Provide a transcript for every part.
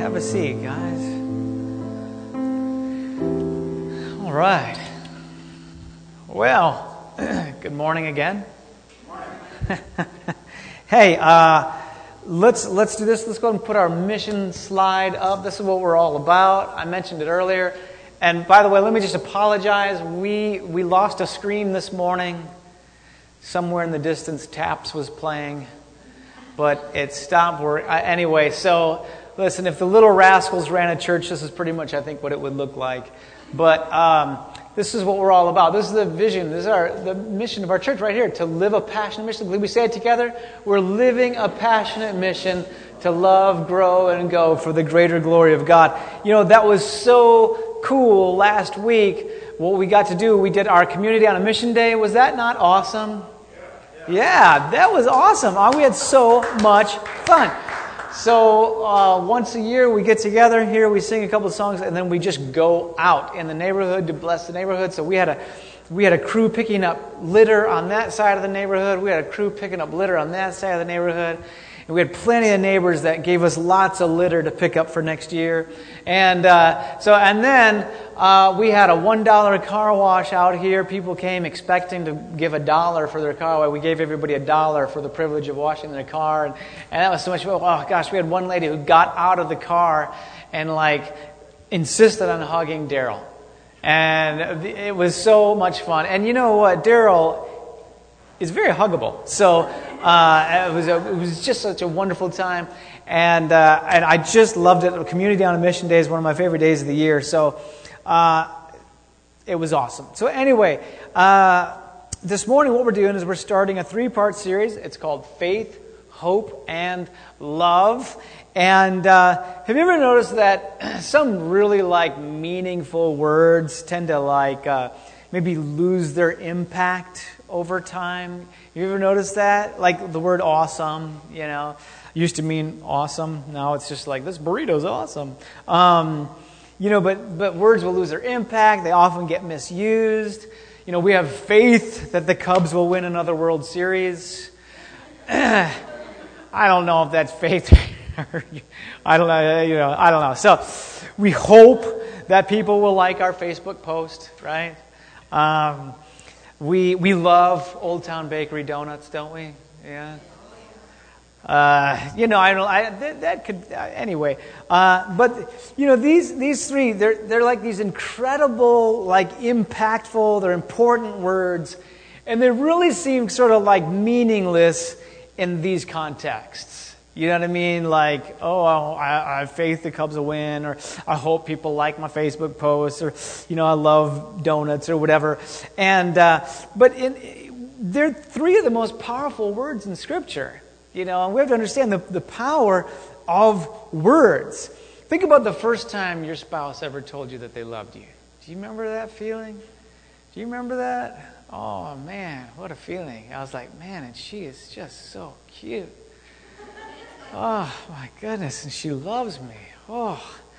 Have a seat, guys. All right. Well, good morning again. Hey, let's do this. Let's go ahead and put our mission slide up. This is what we're all about. I mentioned it earlier. And by the way, let me just apologize. We lost a screen this morning. Somewhere in the distance, Taps was playing, but it stopped. Anyway, so listen, if the Little Rascals ran a church, this is pretty much, I think, what it would look like. But this is what we're all about. This is the vision. This is the mission of our church right here, to live a passionate mission. Can we say it together? We're living a passionate mission to love, grow, and go for the greater glory of God. You know, that was so cool last week. What we got to do, we did our Community on a Mission Day. Was that not awesome? Yeah, that was awesome. We had so much fun. So once a year we get together here, we sing a couple of songs, and then we just go out in the neighborhood to bless the neighborhood. So we had a crew picking up litter on that side of the neighborhood. We had a crew picking up litter on that side of the neighborhood. And we had plenty of neighbors that gave us lots of litter to pick up for next year. And then we had a $1 car wash out here. People came expecting to give $1 for their car wash. We gave everybody $1 for the privilege of washing their car. And that was so much fun. Oh gosh, we had one lady who got out of the car and insisted on hugging Daryl. And it was so much fun. And you know what? Daryl is very huggable. So it was just such a wonderful time, and I just loved it. Community on a Mission Day is one of my favorite days of the year. So it was awesome. So anyway, this morning what we're doing is we're starting a 3-part series. It's called Faith, Hope, and Love. And have you ever noticed that some really meaningful words tend to maybe lose their impact over time? You ever noticed that? Like the word awesome, used to mean awesome. Now it's just this burrito's awesome. But words will lose their impact. They often get misused. We have faith that the Cubs will win another World Series. I don't know if that's faith. I don't know. So we hope that people will like our Facebook post, right? We love Old Town Bakery donuts, don't we? Yeah. Anyway. But these three, they're like these incredible, impactful. They're important words, and they really seem sort of meaningless in these contexts. You know what I mean? I have faith the Cubs will win, or I hope people like my Facebook posts, or, I love donuts, or whatever. And they're three of the most powerful words in Scripture. And we have to understand the power of words. Think about the first time your spouse ever told you that they loved you. Do you remember that feeling? Do you remember that? Oh, man, what a feeling. I was like, man, and she is just so cute. Oh, my goodness, and she loves me. Oh,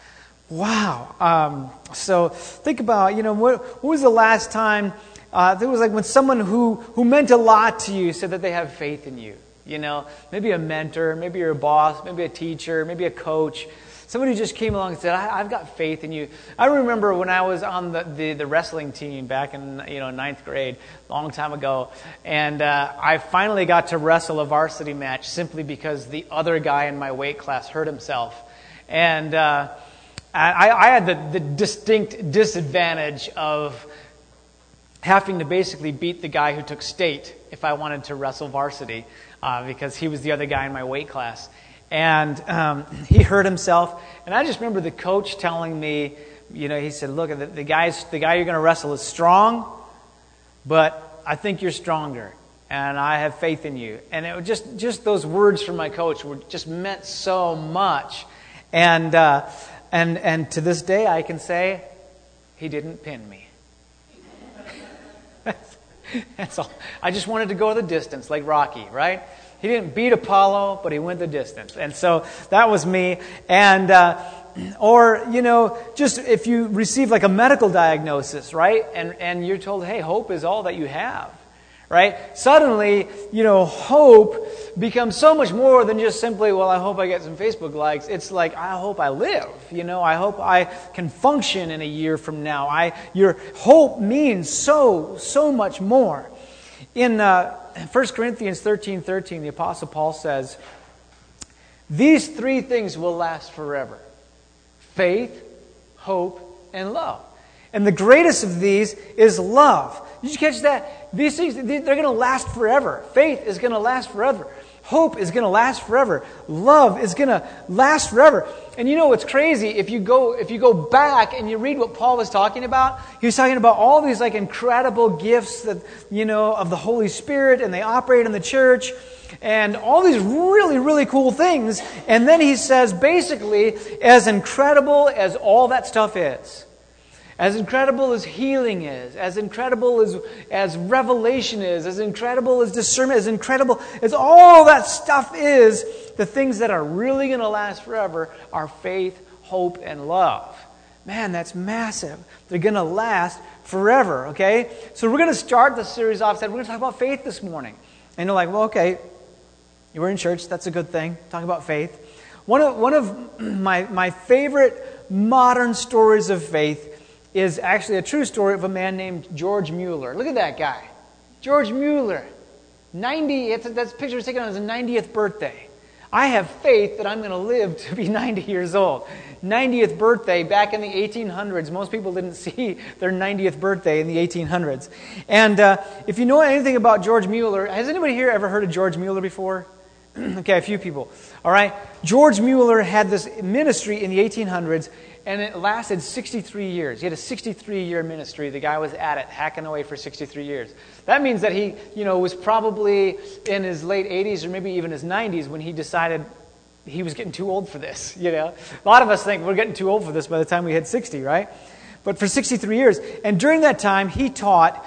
wow. So think about, what was the last time, there was when someone who meant a lot to you said that they have faith in you. Maybe a mentor, maybe your boss, maybe a teacher, maybe a coach. Somebody who just came along and said, I've got faith in you. I remember when I was on the wrestling team back in 9th grade, a long time ago, and I finally got to wrestle a varsity match simply because the other guy in my weight class hurt himself. And I had the distinct disadvantage of having to basically beat the guy who took state if I wanted to wrestle varsity, because he was the other guy in my weight class. And he hurt himself, and I just remember the coach telling me, he said, look, the guy you're going to wrestle is strong, but I think you're stronger, and I have faith in you. And it was just those words from my coach just meant so much. And to this day, I can say, he didn't pin me. That's all. I just wanted to go the distance, like Rocky, right? He didn't beat Apollo, but he went the distance. And so that was me. And, just if you receive a medical diagnosis, right? And you're told, hey, hope is all that you have, right? Suddenly, hope becomes so much more than just simply, well, I hope I get some Facebook likes. It's like, I hope I live. I hope I can function in a year from now. Your hope means so much more. In 1 Corinthians 13:13, the Apostle Paul says, these three things will last forever: faith, hope, and love. And the greatest of these is love. Did you catch that? These things, they're going to last forever. Faith is going to last forever. Hope is going to last forever. Love is going to last forever. And what's crazy? If you go back and you read what Paul was talking about, he was talking about all these incredible gifts that of the Holy Spirit, and they operate in the church, and all these really, really cool things. And then he says, basically, as incredible as all that stuff is, as incredible as healing is, as incredible as revelation is, as incredible as discernment, as incredible as all that stuff is, the things that are really going to last forever are faith, hope, and love. Man, that's massive. They're going to last forever, okay? So we're going to start the series off. We're going to talk about faith this morning. And you're like, well, okay, you were in church. That's a good thing. Talk about faith. One of my favorite modern stories of faith is actually a true story of a man named George Mueller. Look at that guy. George Mueller. 90, that picture was taken on his 90th birthday. I have faith that I'm going to live to be 90 years old. 90th birthday back in the 1800s. Most people didn't see their 90th birthday in the 1800s. And if you know anything about George Mueller, has anybody here ever heard of George Mueller before? Okay, a few people. All right. George Mueller had this ministry in the 1800s, and it lasted 63 years. He had a 63-year ministry. The guy was at it, hacking away for 63 years. That means that he, was probably in his late 80s or maybe even his 90s when he decided he was getting too old for this, A lot of us think we're getting too old for this by the time we hit 60, right? But for 63 years. And during that time, he taught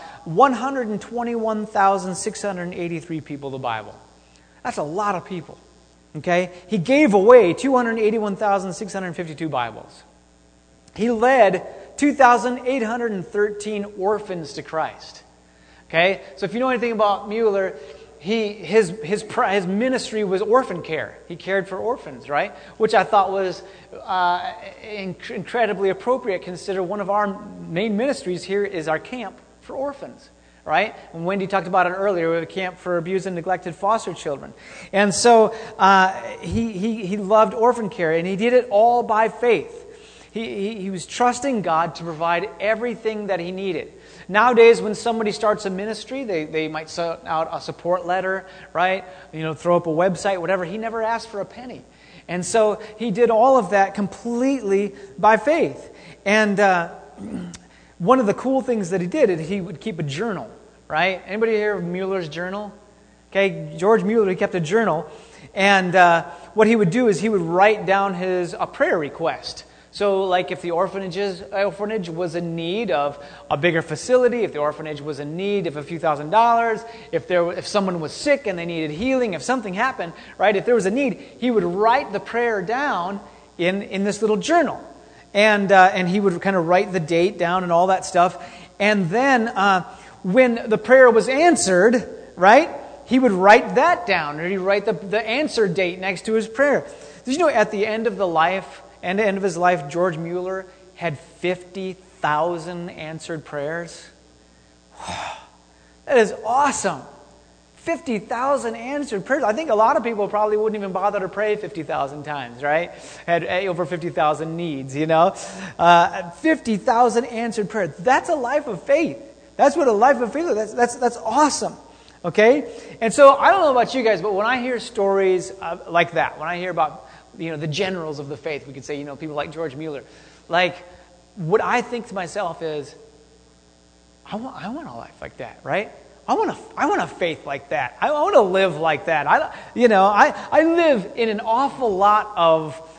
121,683 people the Bible. That's a lot of people, okay? He gave away 281,652 Bibles. He led 2,813 orphans to Christ. Okay? So if you know anything about Mueller, his ministry was orphan care. He cared for orphans, right? Which I thought was incredibly appropriate, consider one of our main ministries here is our camp for orphans. Right? And Wendy talked about it earlier. We have a camp for abused and neglected foster children. And so he loved orphan care, and he did it all by faith. He was trusting God to provide everything that he needed. Nowadays, when somebody starts a ministry, they might send out a support letter, right? Throw up a website, whatever. He never asked for a penny. And so he did all of that completely by faith. And one of the cool things that he did is he would keep a journal, right? Anybody hear of Mueller's journal? Okay, George Mueller, he kept a journal. And what he would do is he would write down a prayer request. So like if the orphanage was in need of a bigger facility, if the orphanage was in need of a few $1,000s, if someone was sick and they needed healing, if something happened, right, if there was a need, he would write the prayer down in this little journal. And he would kind of write the date down and all that stuff. And then when the prayer was answered, right, he would write that down, or he'd write the answer date next to his prayer. Did you know at the end of his life, George Mueller had 50,000 answered prayers? That is awesome. 50,000 answered prayers. I think a lot of people probably wouldn't even bother to pray 50,000 times, right? Had over 50,000 needs, 50,000 answered prayers. That's a life of faith. That's what a life of faith is. That's awesome. Okay? And so I don't know about you guys, but when I hear stories like that, when I hear about the generals of the faith, we could say, people like George Mueller, what I think to myself is, I want a life like that, right? I want a faith like that. I want to live like that. I live in an awful lot of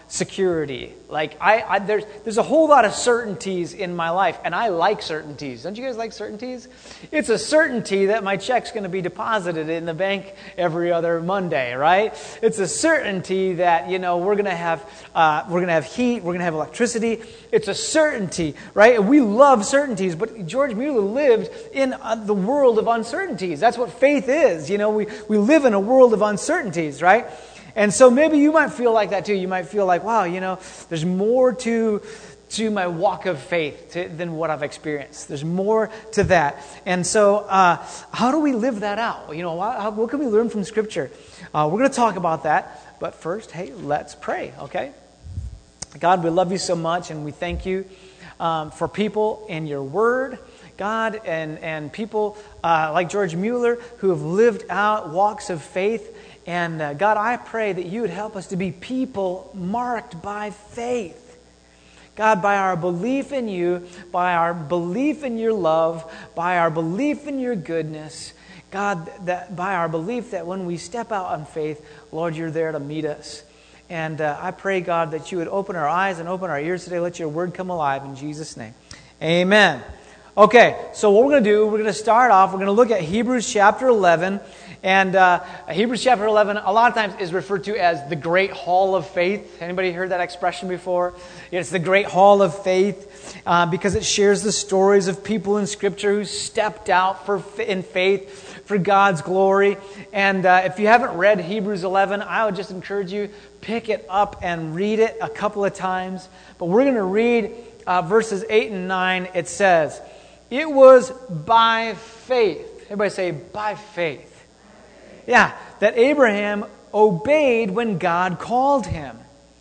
security. Like there's a whole lot of certainties in my life, and I like certainties. Don't you guys like certainties? It's a certainty that my check's going to be deposited in the bank every other Monday, right? It's a certainty that we're going to have heat, we're going to have electricity. It's a certainty, right? And we love certainties, but George Mueller lived in the world of uncertainties. That's what faith is. We live in a world of uncertainties, right? And so maybe you might feel like that too. You might feel like, wow, there's more to my walk of faith than what I've experienced. There's more to that. And so how do we live that out? What can we learn from Scripture? We're going to talk about that. But first, hey, let's pray, okay? God, we love you so much, and we thank you for people in your word, God, and people like George Mueller who have lived out walks of faith. And God, I pray that you would help us to be people marked by faith. God, by our belief in you, by our belief in your love, by our belief in your goodness, God, that by our belief that when we step out on faith, Lord, you're there to meet us. And I pray, God, that you would open our eyes and open our ears today. Let your word come alive in Jesus' name. Amen. Okay, so what we're going to do, we're going to start off, we're going to look at Hebrews chapter 11. And Hebrews chapter 11 a lot of times is referred to as the Great Hall of Faith. Anybody heard that expression before? It's the Great Hall of Faith because it shares the stories of people in Scripture who stepped out in faith for God's glory. And if you haven't read Hebrews 11, I would just encourage you, pick it up and read it a couple of times. But we're going to read verses 8 and 9. It says, "It was by faith." Everybody say, by faith. Yeah, that Abraham obeyed when God called him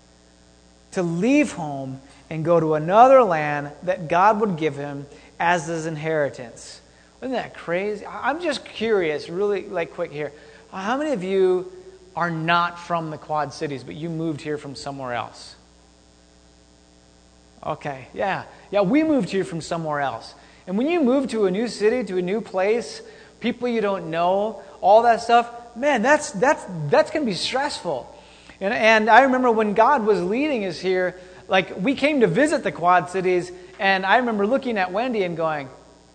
to leave home and go to another land that God would give him as his inheritance. Isn't that crazy? I'm just curious, really quick here. How many of you are not from the Quad Cities, but you moved here from somewhere else? Okay, yeah. Yeah, we moved here from somewhere else. And when you move to a new city, to a new place, people you don't know, all that stuff, man, that's going to be stressful. And I remember when God was leading us here, we came to visit the Quad Cities, and I remember looking at Wendy and going,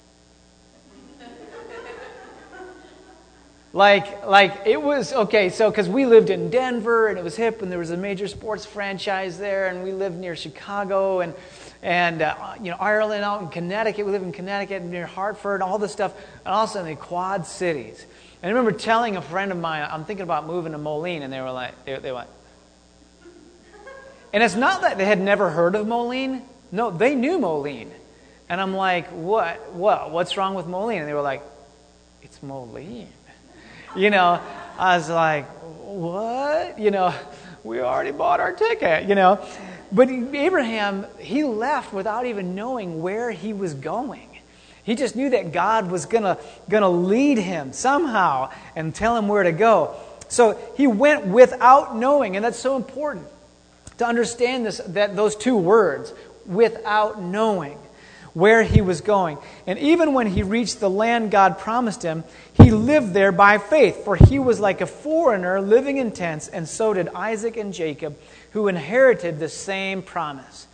it was, okay, so because we lived in Denver, and it was hip, and there was a major sports franchise there, and we lived near Chicago, and Ireland, out in Connecticut. We live in Connecticut near Hartford, all this stuff, and all of a sudden the Quad Cities. And I remember telling a friend of mine, I'm thinking about moving to Moline, and they were like, they went. And it's not that they had never heard of Moline. No, they knew Moline. And I'm like, what's wrong with Moline? And they were like, it's Moline. I was like, what? We already bought our ticket, But Abraham, he left without even knowing where he was going. He just knew that God was gonna lead him somehow and tell him where to go. So he went without knowing, and that's so important to understand those two words, without knowing where he was going. And even when he reached the land God promised him, he lived there by faith, for he was like a foreigner living in tents, and so did Isaac and Jacob, who inherited the same promise.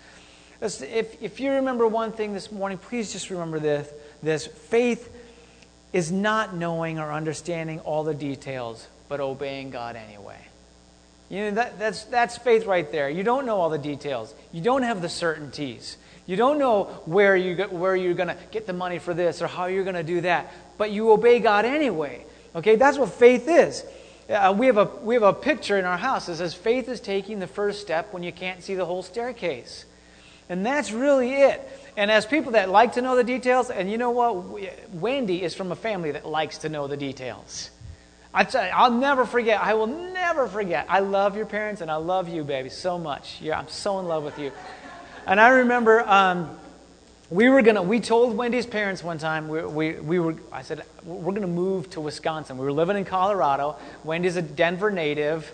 If you remember one thing this morning, please just remember this. Faith is not knowing or understanding all the details, but obeying God anyway. That's faith right there. You don't know all the details. You don't have the certainties. You don't know where you're going to get the money for this or how you're going to do that, but you obey God anyway. Okay, that's what faith is. We have a picture in our house that says faith is taking the first step when you can't see the whole staircase. And that's really it. And as people that like to know the details, and you know what? Wendy is from a family that likes to know the details. I'll never forget. I will never forget. I love your parents, and I love you, baby, so much. I'm so in love with you. And I remember we told Wendy's parents one time, I said, we're going to move to Wisconsin. We were living in Colorado. Wendy's a Denver native.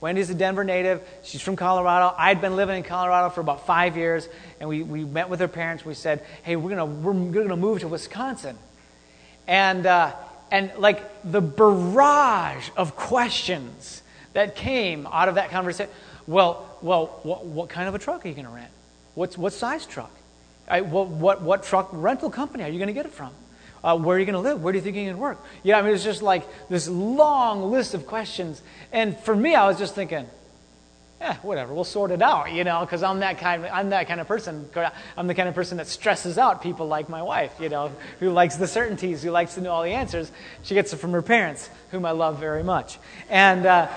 She's from Colorado. I'd been living in Colorado for about 5 years, and we met with her parents. We said, hey, we're gonna move to Wisconsin. And like the barrage of questions that came out of that conversation. Well, what kind of a truck are you going to rent? What size truck? What truck rental company are you going to get it from? Where are you going to live? Where do you think you're going to work? Yeah, I mean, it's just like this long list of questions. And for me, I was just thinking, whatever, we'll sort it out, because I'm that kind of person. I'm the kind of person that stresses out people like my wife, who likes the certainties, who likes to know all the answers. She gets it from her parents, whom I love very much. And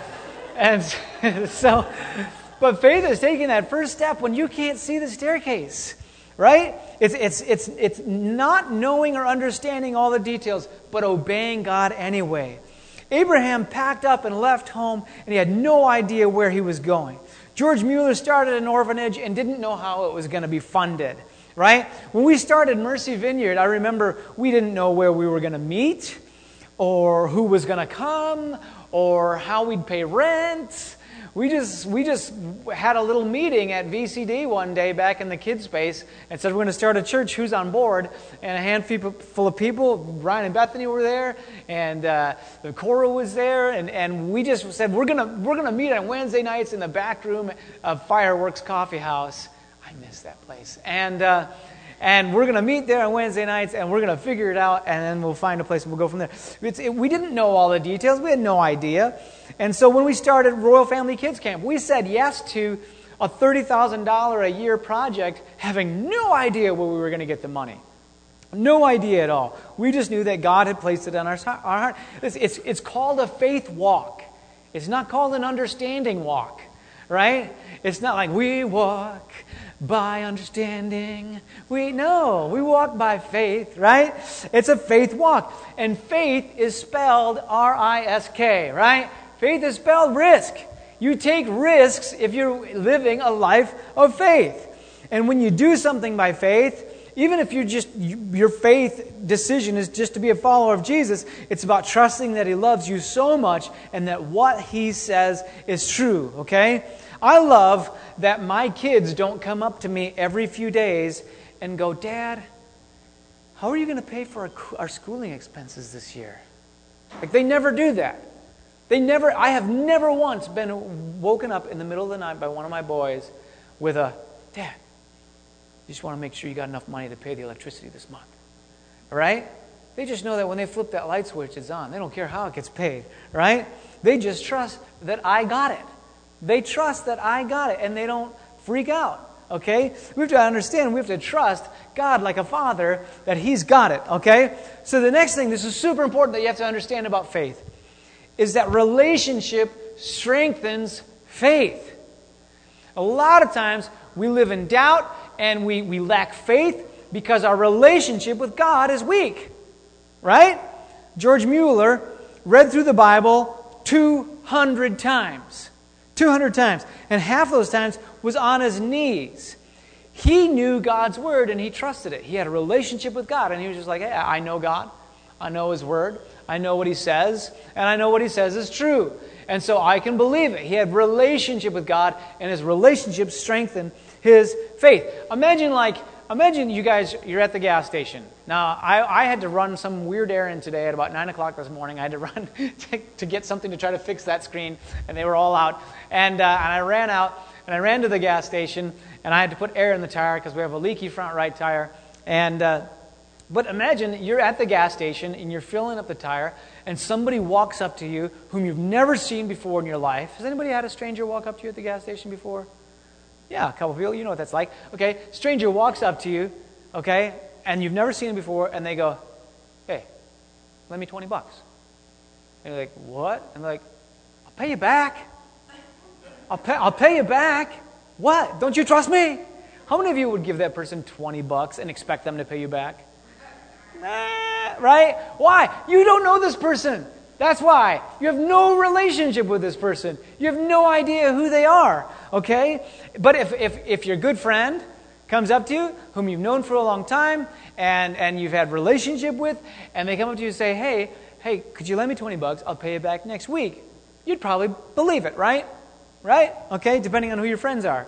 so, but faith is taking that first step when you can't see the staircase, right? It's not knowing or understanding all the details, but obeying God anyway. Abraham packed up and left home, and he had no idea where he was going. George Mueller started an orphanage and didn't know how it was going to be funded, right? When we started Mercy Vineyard, I remember we didn't know where we were going to meet, or who was going to come, or how we'd pay rent. We just had a little meeting at VCD one day back in the kids' space and said, we're going to start a church. Who's on board? And a handful of people, Ryan and Bethany were there, and the Cora was there, and we just said, we're gonna meet on Wednesday nights in the back room of Fireworks Coffee House. I miss that place. And we're going to meet there on Wednesday nights, and we're going to figure it out, and then we'll find a place and we'll go from there. We didn't know all the details. We had no idea. And so when we started Royal Family Kids Camp, we said yes to a $30,000 a year project, having no idea where we were going to get the money. No idea at all. We just knew that God had placed it on our heart. It's called a faith walk. It's not called an understanding walk, right? It's not like we walk by understanding. We walk by faith, right? It's a faith walk. And faith is spelled R-I-S-K, right? Faith is spelled risk. You take risks if you're living a life of faith. And when you do something by faith, even if your faith decision is just to be a follower of Jesus, it's about trusting that He loves you so much and that what He says is true, okay? I love that my kids don't come up to me every few days and go, Dad, how are you going to pay for our schooling expenses this year? Like, they never do that. I have never once been woken up in the middle of the night by one of my boys with a, Dad, you just want to make sure you got enough money to pay the electricity this month. Right? They just know that when they flip that light switch, it's on. They don't care how it gets paid. Right? They just trust that I got it. They trust that I got it, and they don't freak out. Okay? We have to understand, we have to trust God like a father that He's got it. Okay? So the next thing, this is super important that you have to understand about faith, is that relationship strengthens faith. A lot of times we live in doubt and we lack faith because our relationship with God is weak. Right? George Mueller read through the Bible 200 times. 200 times. And half those times was on his knees. He knew God's Word and he trusted it. He had a relationship with God and he was just like, hey, I know God. I know His Word. I know what He says. And I know what He says is true. And so I can believe it. He had relationship with God and his relationship strengthened his faith. Imagine you guys, you're at the gas station. Now, I had to run some weird errand today at about 9 o'clock this morning. I had to run to get something to try to fix that screen, and they were all out. And I ran out, and I ran to the gas station, and I had to put air in the tire because we have a leaky front right tire. But imagine you're at the gas station, and you're filling up the tire, and somebody walks up to you whom you've never seen before in your life. Has anybody had a stranger walk up to you at the gas station before? Yeah, a couple of people. You know what that's like. Okay, stranger walks up to you, okay, and you've never seen him before, and they go, hey, lend me $20. And you're like, what? And they're like, I'll pay you back. I'll pay you back. What? Don't you trust me? How many of you would give that person $20 and expect them to pay you back? Right? Why? You don't know this person. That's why. You have no relationship with this person. You have no idea who they are. Okay? But if your good friend comes up to you, whom you've known for a long time, and you've had relationship with, and they come up to you and say, hey, could you lend me $20? I'll pay you back next week. You'd probably believe it, right? Right? Okay? Depending on who your friends are.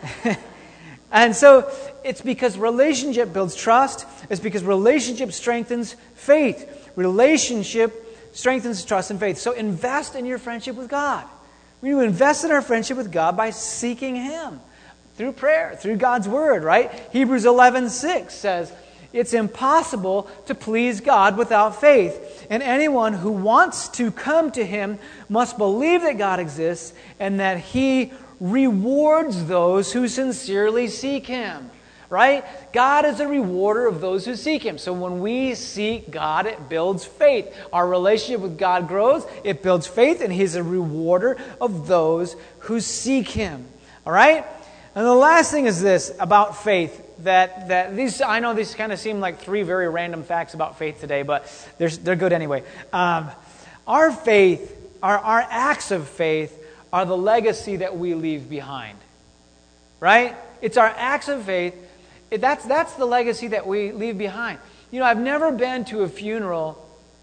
And so it's because relationship builds trust. It's because relationship strengthens faith. Relationship strengthens trust and faith. So invest in your friendship with God. We need to invest in our friendship with God by seeking Him through prayer, through God's Word, right? Hebrews 11:6 says, it's impossible to please God without faith. And anyone who wants to come to Him must believe that God exists and that He rewards those who sincerely seek Him. Right? God is a rewarder of those who seek Him. So when we seek God, it builds faith. Our relationship with God grows, it builds faith, and He's a rewarder of those who seek Him. All right? And the last thing is this about faith. That these, I know these kind of seem like three very random facts about faith today, but they're good anyway. Our faith, our acts of faith, are the legacy that we leave behind. Right? It's our acts of faith. That's the legacy that we leave behind. You know, I've never been to a funeral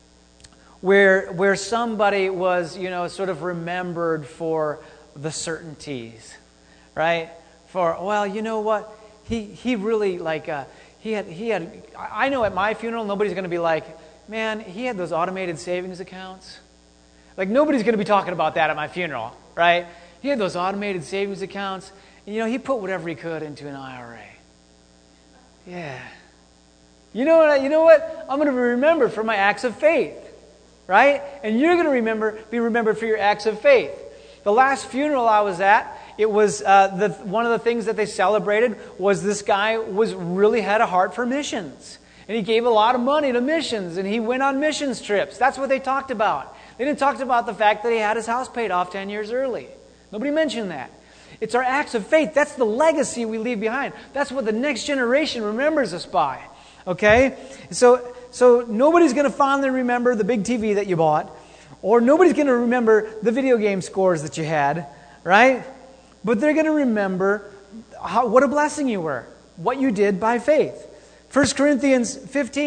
where somebody was, you know, sort of remembered for the certainties, right? For, well, you know what? He really, like, he had. I know at my funeral, nobody's going to be like, man, he had those automated savings accounts. Like, nobody's going to be talking about that at my funeral, right? He had those automated savings accounts. And, you know, he put whatever he could into an IRA. Yeah. You know what? I'm going to be remembered for my acts of faith, right? And you're going to be remembered for your acts of faith. The last funeral I was at, it was one of the things that they celebrated was this guy really had a heart for missions. And he gave a lot of money to missions, and he went on missions trips. That's what they talked about. They didn't talk about the fact that he had his house paid off 10 years early. Nobody mentioned that. It's our acts of faith. That's the legacy we leave behind. That's what the next generation remembers us by. Okay? So nobody's going to fondly remember the big TV that you bought, or nobody's going to remember the video game scores that you had, right? But they're going to remember what a blessing you were, what you did by faith. 1 Corinthians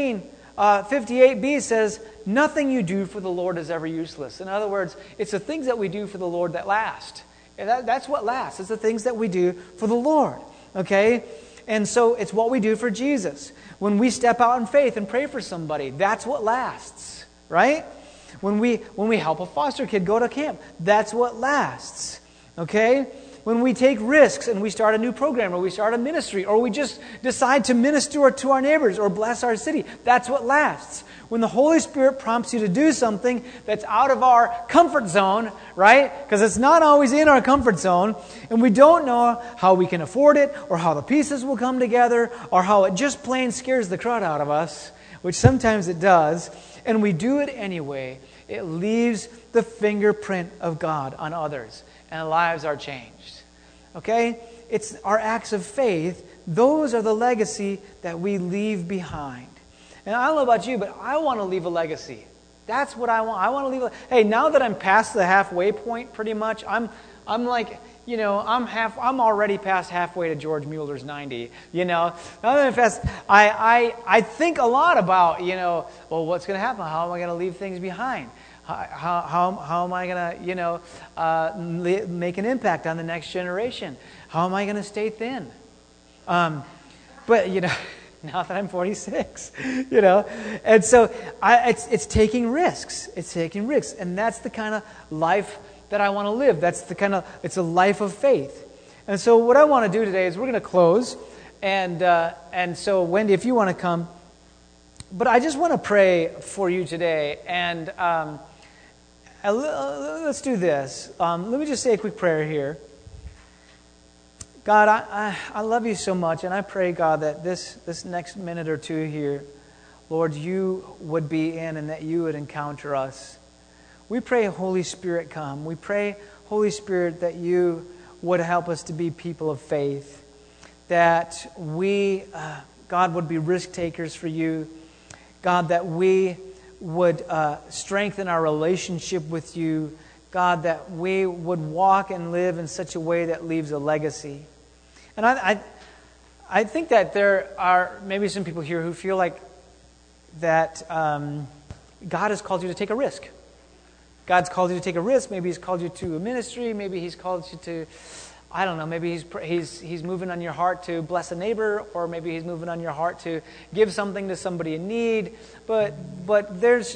58b says, nothing you do for the Lord is ever useless. In other words, it's the things that we do for the Lord that last. And that's what lasts. It's the things that we do for the Lord. Okay? And so it's what we do for Jesus. When we step out in faith and pray for somebody, that's what lasts. Right? When we help a foster kid go to camp, that's what lasts. Okay? When we take risks and we start a new program or we start a ministry or we just decide to minister to our neighbors or bless our city, that's what lasts. When the Holy Spirit prompts you to do something that's out of our comfort zone, right? Because it's not always in our comfort zone, and we don't know how we can afford it or how the pieces will come together or how it just plain scares the crud out of us, which sometimes it does, and we do it anyway, it leaves the fingerprint of God on others, and lives are changed. Okay? It's our acts of faith. Those are the legacy that we leave behind. And I don't know about you, but I want to leave a legacy. That's what I want. I want to leave hey, now that I'm past the halfway point pretty much, I'm like, you know, I'm already past halfway to George Mueller's 90, you know. Now that I'm past, I think a lot about, you know, well, what's going to happen? How am I going to leave things behind? How am I going to, you know, make an impact on the next generation? How am I going to stay thin? But, you know, now that I'm 46, you know. And so it's taking risks. It's taking risks. And that's the kind of life that I want to live. It's a life of faith. And so what I want to do today is we're going to close. And so, Wendy, if you want to come. But I just want to pray for you today. And let's do this. Let me just say a quick prayer here. God, I love you so much, and I pray, God, that this next minute or two here, Lord, you would be in and that you would encounter us. We pray, Holy Spirit, come. We pray, Holy Spirit, that you would help us to be people of faith, that we, God, would be risk takers for you, God, that we would strengthen our relationship with you, God, that we would walk and live in such a way that leaves a legacy. And I think that there are maybe some people here who feel like that God has called you to take a risk. God's called you to take a risk. Maybe He's called you to a ministry. Maybe He's called you to I don't know, maybe he's moving on your heart to bless a neighbor, or maybe he's moving on your heart to give something to somebody in need. But there's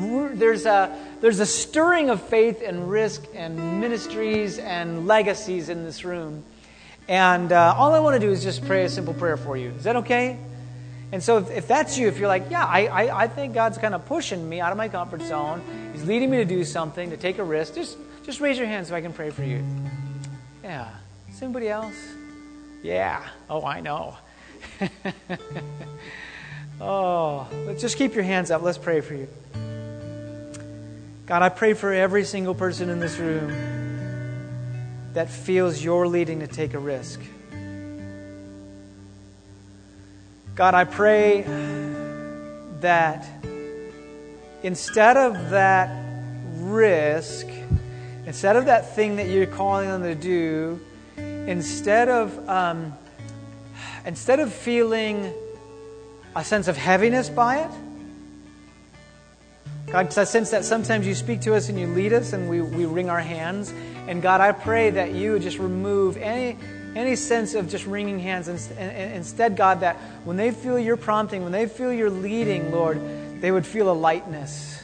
a stirring of faith and risk and ministries and legacies in this room. And all I want to do is just pray a simple prayer for you. Is that okay? And so if that's you, if you're like, yeah, I think God's kind of pushing me out of my comfort zone. He's leading me to do something, to take a risk. Just raise your hand so I can pray for you. Yeah. Somebody else? Yeah. Oh, I know. Oh, let's just keep your hands up. Let's pray for you. God, I pray for every single person in this room that feels you're leading to take a risk. God, I pray that instead of that risk, instead of that thing that you're calling them to do, instead of feeling a sense of heaviness by it, God, because I sense that sometimes you speak to us and you lead us and we wring our hands. And God, I pray that you would just remove any sense of just wringing hands. And instead, God, that when they feel your prompting, when they feel your leading, Lord, they would feel a lightness.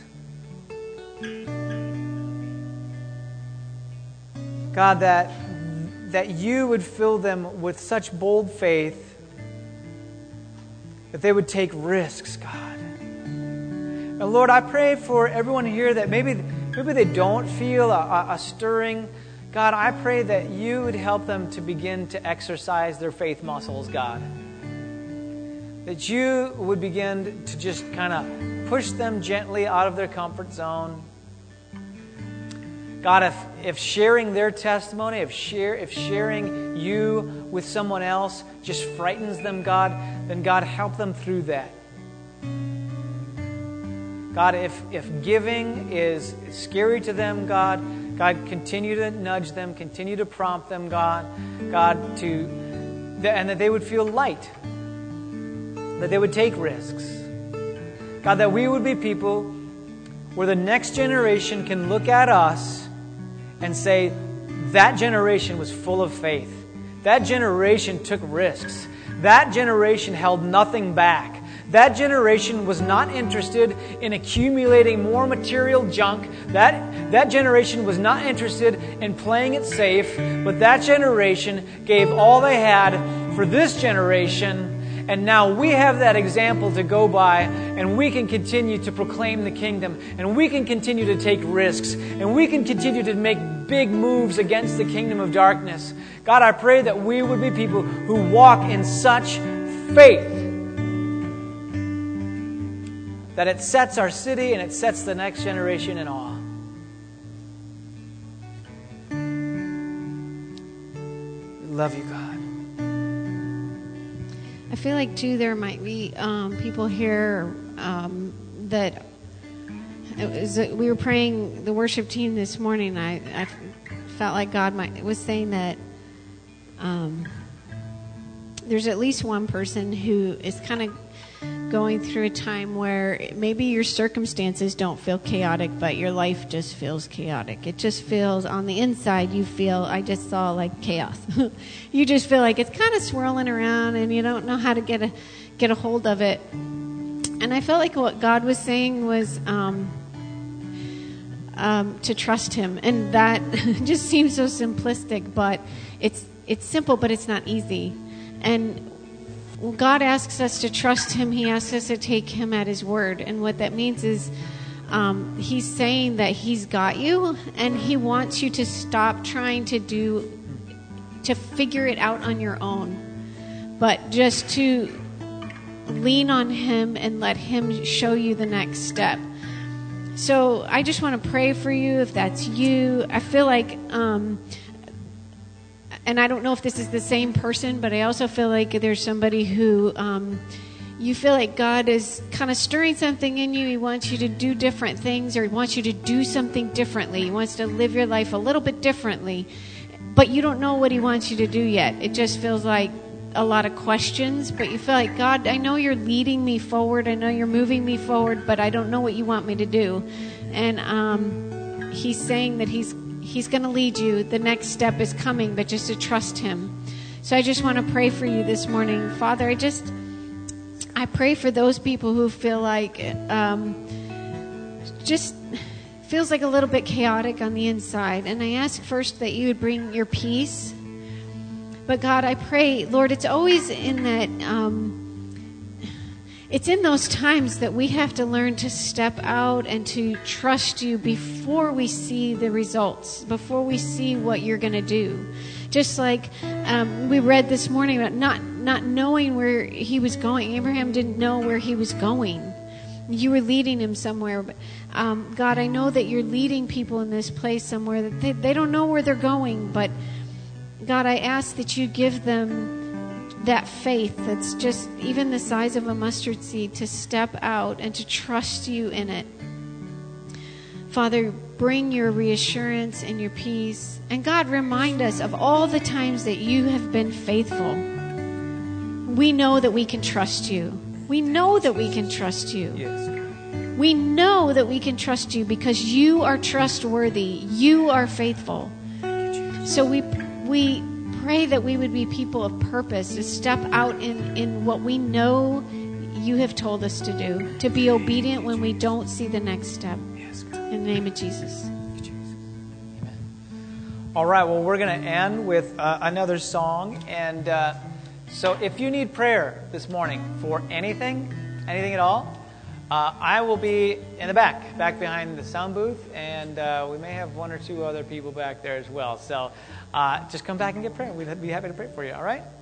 God, that you would fill them with such bold faith that they would take risks, God. And Lord, I pray for everyone here that maybe they don't feel a stirring. God, I pray that you would help them to begin to exercise their faith muscles, God. That you would begin to just kind of push them gently out of their comfort zone. God, if sharing their testimony, if sharing you with someone else just frightens them, God, then God, help them through that. God, if giving is scary to them, God, continue to nudge them, continue to prompt them, God, and that they would feel light, that they would take risks. God, that we would be people where the next generation can look at us and say, that generation was full of faith. That generation took risks. That generation held nothing back. That generation was not interested in accumulating more material junk. That generation was not interested in playing it safe. But that generation gave all they had for this generation. And now we have that example to go by, and we can continue to proclaim the kingdom, and we can continue to take risks, and we can continue to make big moves against the kingdom of darkness. God, I pray that we would be people who walk in such faith that it sets our city and it sets the next generation in awe. We love you, God. I feel like, too, there might be people here that... we were praying, the worship team this morning, I felt like God was saying that there's at least one person who is kind of going through a time where maybe your circumstances don't feel chaotic, but your life just feels chaotic. It just feels, on the inside, you feel, I just saw like chaos. You just feel like it's kind of swirling around and you don't know how to get a hold of it. And I felt like what God was saying was to trust Him. And that just seems so simplistic, but it's simple, but it's not easy. And when God asks us to trust Him, He asks us to take Him at His word. And what that means is He's saying that He's got you, and He wants you to stop trying to figure it out on your own, but just to lean on Him and let Him show you the next step. So I just want to pray for you if that's you. I feel like... and I don't know if this is the same person, but I also feel like there's somebody who you feel like God is kind of stirring something in you. He wants you to do different things, or He wants you to do something differently. He wants to live your life a little bit differently, but you don't know what He wants you to do yet. It just feels like a lot of questions, but you feel like, God, I know you're leading me forward. I know you're moving me forward, but I don't know what you want me to do. And He's saying that He's He's going to lead you. The next step is coming, but just to trust Him. So I just want to pray for you this morning. Father, I pray for those people who feel like just feels like a little bit chaotic on the inside. And I ask first that you would bring your peace. But God, I pray, Lord, it's always in that, it's in those times that we have to learn to step out and to trust you before we see the results, before we see what you're going to do. Just like we read this morning about not knowing where he was going. Abraham didn't know where he was going. You were leading him somewhere. But God, I know that you're leading people in this place somewhere that they don't know where they're going. But God, I ask that you give them that faith that's just even the size of a mustard seed to step out and to trust you in it. Father, bring your reassurance and your peace. And God, remind us of all the times that you have been faithful. We know that we can trust you. We know that we can trust you. Yes. We know that we can trust you because you are trustworthy. You are faithful. So we pray that we would be people of purpose, to step out in what we know you have told us to do, to be obedient when we don't see the next step. Yes, God. In the name of Jesus. Amen. All right, well, we're going to end with another song. And so if you need prayer this morning for anything at all, I will be in the back behind the sound booth, and we may have one or two other people back there as well. So just come back and get prayer. We'd be happy to pray for you, all right?